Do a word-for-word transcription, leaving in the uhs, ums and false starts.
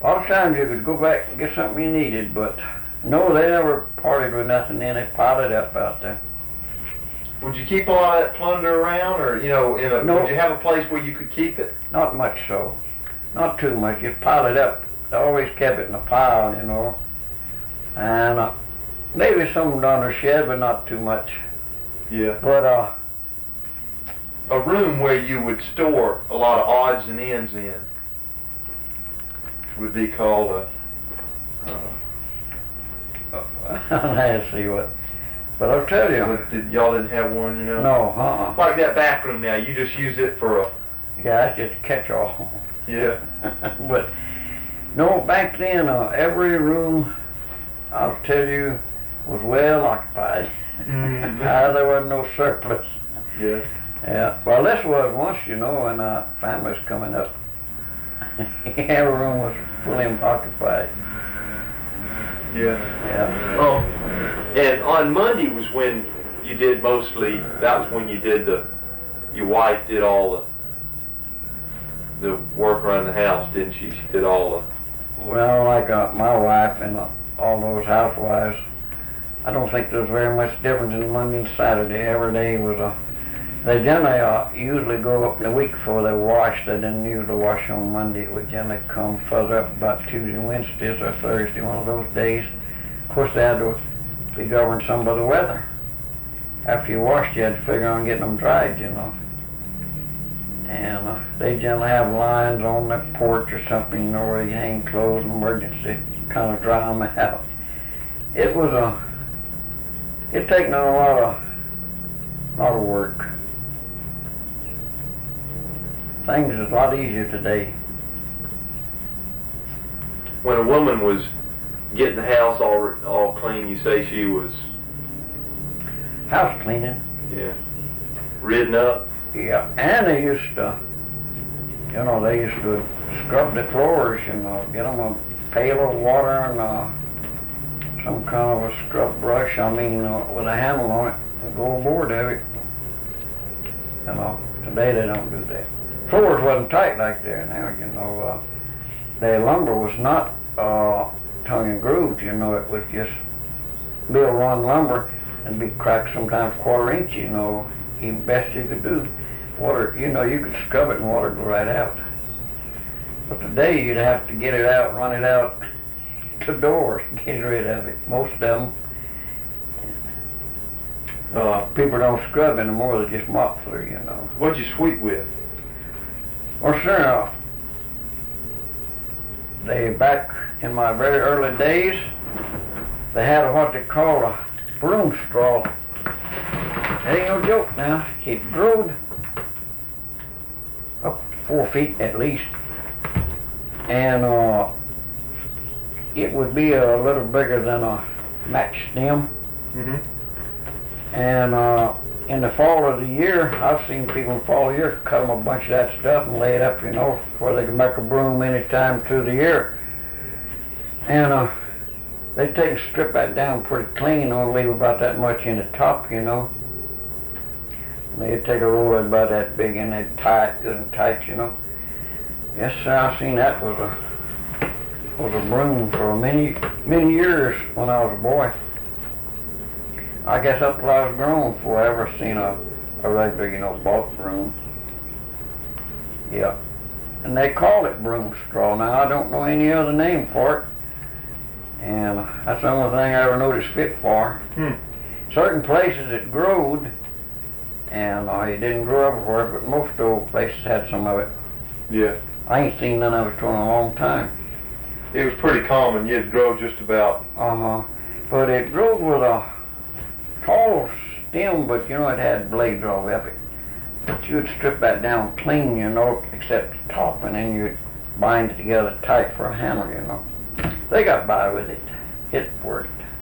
A lot of times you could go back and get something you needed, but no, they never parted with nothing. Then they piled it up out there. Would you keep all that plunder around, or you know, in a, No. would you have a place where you could keep it? Not much so. Not too much. You pile it up. I always kept it in a pile, you know. And uh, maybe some down the shed, but not too much. Yeah. But uh, A room where you would store a lot of odds and ends in would be called a. Uh, let's see what. But I'll tell you. But did, y'all didn't have one, you know? No, uh-uh. Like that back room now, you just use it for a. Yeah, that's just a catch-all. Yeah. But no, back then, uh, every room, I'll tell you, was well occupied. Mm. uh, there wasn't no surplus. Yeah. Yeah. Well, this was once, you know, when uh, families coming up. Every room was fully occupied. Yeah. Yeah. Oh, and on Monday was when you did mostly. That was when you did the. Your wife did all the. The work around the house, didn't she? She did all the. Well, like uh, my wife and uh, all those housewives, I don't think there's very much difference in Monday and Saturday. Every day was a. They generally uh, usually go up the week before they wash. They didn't usually wash on Monday. It would generally come further up about Tuesday, Wednesdays, or Thursday, one of those days. Of course, they had to be governed some by the weather. After you washed, you had to figure on getting them dried, you know. And uh, they generally have lines on their porch or something, you know, where you hang clothes in emergency, kind of dry them out. It was a, it taken a lot of, lot of work. Things is a lot easier today. When a woman was getting the house all all clean, you say she was. House cleaning. Yeah. Ridden up. Yeah, and they used to, you know, they used to scrub the floors, you know, get them a pail of water and uh, some kind of a scrub brush, I mean, uh, with a handle on it, and go aboard of it. You know, today they don't do that. Floors wasn't tight like there now, you know. Uh, the lumber was not uh, tongue and grooved, you know, it was just mill run lumber and be cracked sometimes quarter inch, you know, even best you could do. Water, you know, you could scrub it and water go right out. But today you'd have to get it out and run it out the doors to get rid of it. Most of them, uh, people don't scrub anymore, they just mop through, you know. What'd you sweep with? Well, sure, uh, they, back in my very early days, they had a, what they call a broom straw. That ain't no joke now. It growed up four feet at least, and uh, it would be a little bigger than a match stem. Mm-hmm. And uh, in the fall of the year, I've seen people in the fall of the year cut them a bunch of that stuff and lay it up, you know, where they can make a broom any time through the year. And uh, they take and strip that down pretty clean, only leave about that much in the top, you know. And they'd take a roller about that big and they'd tie it good and tight, you know. Yes, sir, I've seen that was a was a broom for many many years when I was a boy. I guess up till I was grown before I ever seen a, a regular, you know, bought broom. Yeah. And they call it broom straw. Now, I don't know any other name for it. And that's the only thing I ever noticed fit for. Hmm. Certain places it growed, and uh, it didn't grow everywhere, but most old places had some of it. Yeah. I ain't seen none of it for a long time. It was pretty common. You'd grow just about. Uh-huh. But it grew with a tall stem, but you know, it had blades all up it. But you'd strip that down clean, you know, except the top, and then you'd bind it together tight for a handle, you know. They got by with it. It worked.